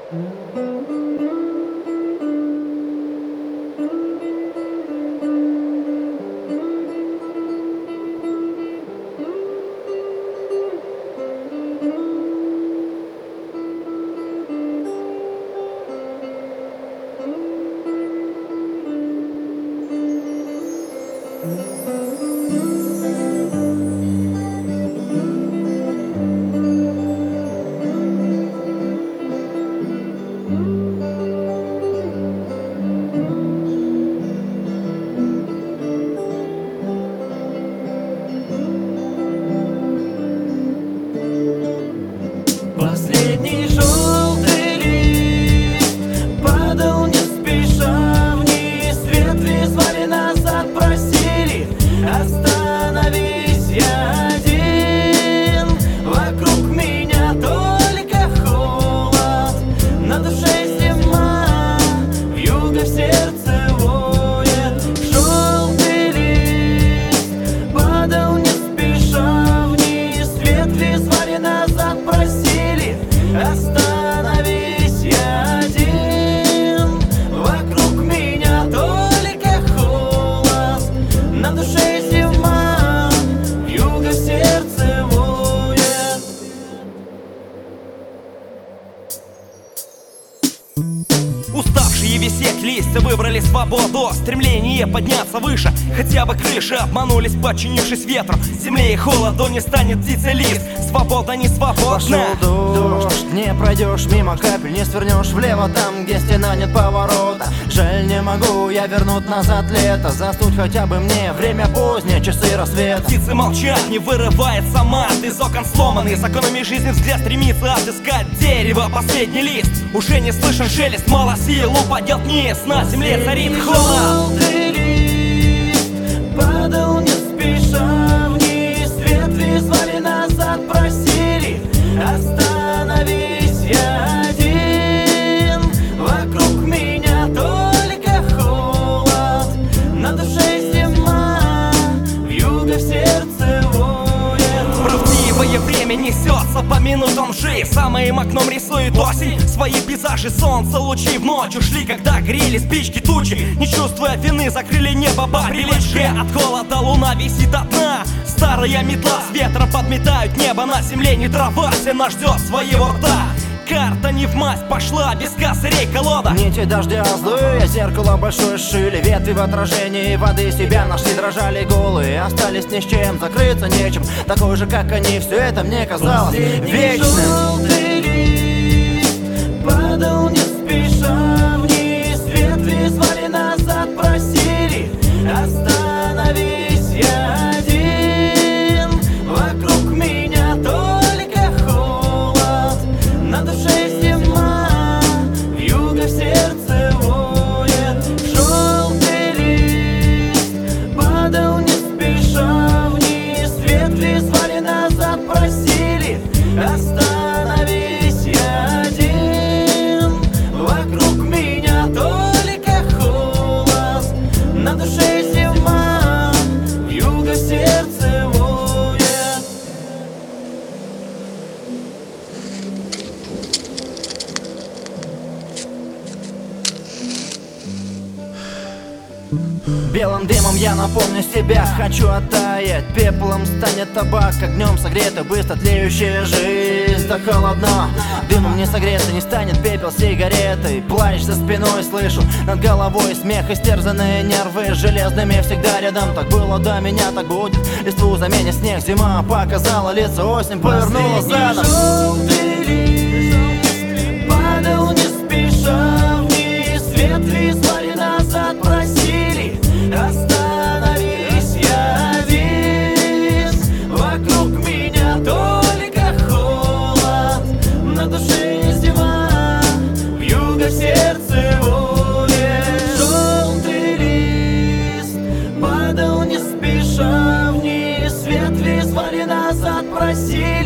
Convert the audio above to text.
Последний желтый лист падал не спеша вниз. Ветви звали назад, просили: остановись, я один. Вокруг меня только холод, на душе зима, вьюга в сердце воет. Желтый лист падал не спеша вниз. Ветви звали назад, просили: остановись, я один. Вокруг меня только холод, на душе зима, вьюга в сердце воет. Уставшие висеть листья выбрали свободу, стремление подняться выше, хотя бы крыши обманулись, подчинившись ветру. Земле и холоду не станет птицей лист. Свобода не свободна. Пошел дождь, не пройдешь мимо капель, не свернешь влево там, где стена нет поворота. Жаль, не могу я вернуть назад лето, заснуть хотя бы мне, время позднее, часы рассвета. Птицы молчат, не вырывается мат из окон сломанный, законами жизни взгляд стремится отыскать дерево. Последний лист, уже не слышен шелест, мало сил, упадет вниз, на земле царит холод. Желтый лист падал не спеша вниз. Ветви звали назад, просили: остановись, я один. Вокруг меня только холод, на душе зима, вьюга в сердце воет. Правдивое время несется по минутам жи, за моим окном рисует осень свои пейзажи. Солнце лучи в ночь ушли, когда грели спички тучи. Не чувствуя вины, закрыли небо привычки. От холода луна висит одна, старая метла с ветром подметают небо. На земле не трава, стена ждет своего рта. Карта не в масть пошла, без косырей колода. Нити дождя злые, зеркало большое сшили. Ветви в отражении воды себя нашли, дрожали голые, остались ни с чем, закрыться нечем. Такой же, как они, все это мне казалось вечным. Желтый лист падал не спеша вниз. Ветви звали назад, просили: остановись, я один. Вокруг меня только холод, на душе зима, вьюга в сердце воет. Желтый лист падал не спеша вниз. Ветви звали назад, просили: остановись, я один. Вокруг меня только холод, на душе зима, вьюга в сердце воет. Белым дымом я напомню себя, хочу оттаять. Пеплом станет табак, огнем согрета быстро тлеющая жизнь. Так холодно, дымом не согреться не станет пепел сигареты. Плач за спиной слышу, над головой смех, истерзанные нервы железными всегда рядом. Так было до меня, так будет, листву заменит снег. Зима показала лицо, осень повернула задом. Желтый лист падал не спеша вниз. Ветви звали назад, просили: остановись, я один. Вокруг меня только холод, на душе зима, вьюга в сердце воет. Желтый лист падал не спеша вниз. Ветви звали назад, просили: